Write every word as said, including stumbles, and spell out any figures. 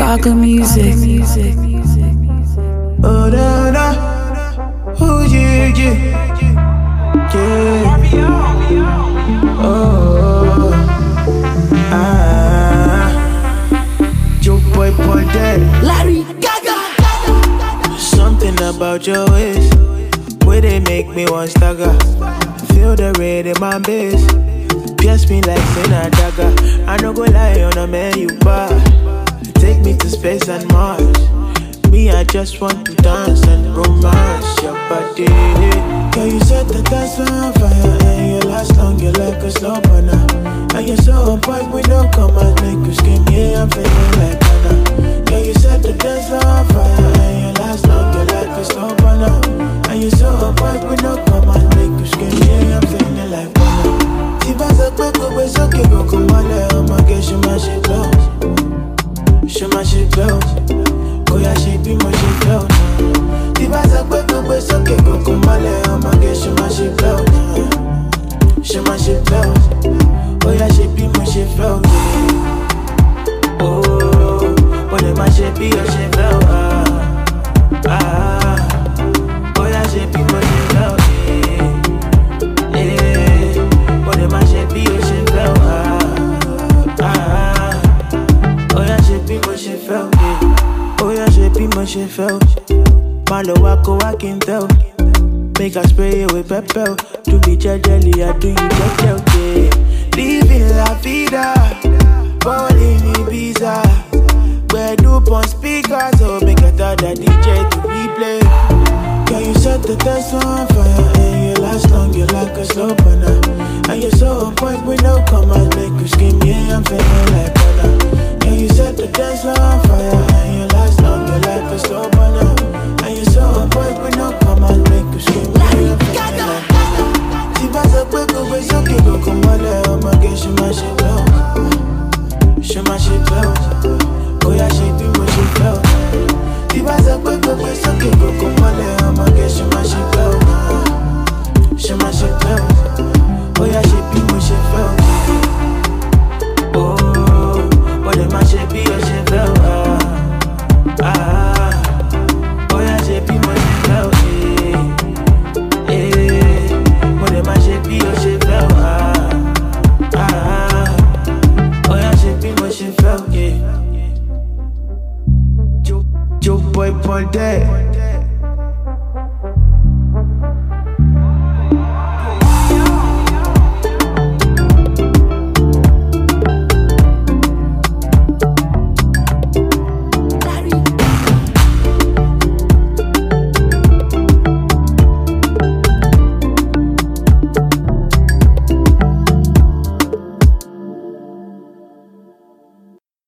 Rocker music. Oh, da, da. Oh, yeah, yeah. Yeah. Oh, ah. Joe boy, boy, dead. Larry Gaga. Something about your ways, where they make me want stagger. Feel the red in my bass, pierce me like sin a dagger. I no go lie on a man you bar. Take me to space and Mars. Me, I just want to dance and romance your body. Girl, you set the dance on fire, and you last long, you like a slow burner. And you're so on point with no commas, make you scream, yeah, I'm feeling like Anna. Girl, you set the dance on fire, and you last long, you like a slow burner. And you're so on point with no commas, make you scream, yeah, I'm feeling like Anna. Si vas a cueco, pues ok, go come on, oh my girl, she my shit close. She my shit close. Oh yeah, she be my shit close. Si vas a cueco, pues ok, go come on, oh my girl, she my shit close. She my shit close. Oh yeah, she be my shit close. Oh, when it my shit be your shit close. Ah, ah. Oh yeah, she be my shit close. Yeah, when it my shit be your shit close. Ah, ah. Oh yeah, she be my shit close. Oh yeah, she be my shit close. Malo wako I can tell. Make her spray it with pepper. To be jelly, I do you jelly, yeah. Living la vida, falling in Ibiza. Where do on speakers, so make a thought that D J to replay. Girl, you set the dance on fire, and you last long, you like a slow burner. And you're so on point with no commas, make you scream, yeah, I'm feeling like Anna. Girl, you set the dance on fire, and you last long, you like a slow burner. And you're so on point with no commas, make you scream, yeah, I'm feeling like Anna. Si vas a cueco, pues ok, go come on, oh my girl, she my shit close. She my shit close. Oh yeah, she be my shit close. Si vas a cueco, pues ok, go come on, oh my girl, she my shit close. She my shit close. Oh yeah, she be my shit close. Oh, but then my shit be your shit close. Ah, ah. Oh yeah, she be my shit close. Be your shit flow, ah, ah. Oh yeah, she be my shit flow, yeah. Joe, Joe boy, boy, dead.